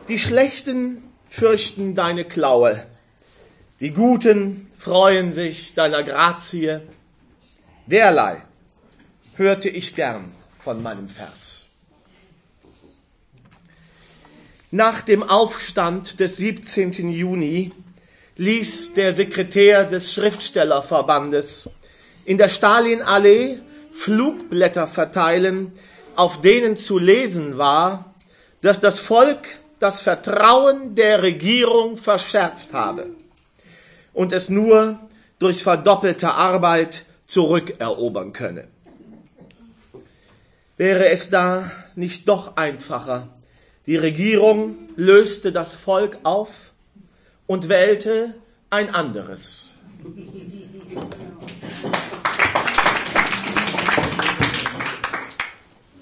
Die Schlechten fürchten deine Klaue, die Guten freuen sich deiner Grazie. Derlei hörte ich gern von meinem Vers. Nach dem Aufstand des 17. Juni ließ der Sekretär des Schriftstellerverbandes in der Stalinallee Flugblätter verteilen, auf denen zu lesen war, dass das Volk das Vertrauen der Regierung verscherzt habe und es nur durch verdoppelte Arbeit zurückerobern könne. Wäre es da nicht doch einfacher, die Regierung löste das Volk auf und wählte ein anderes?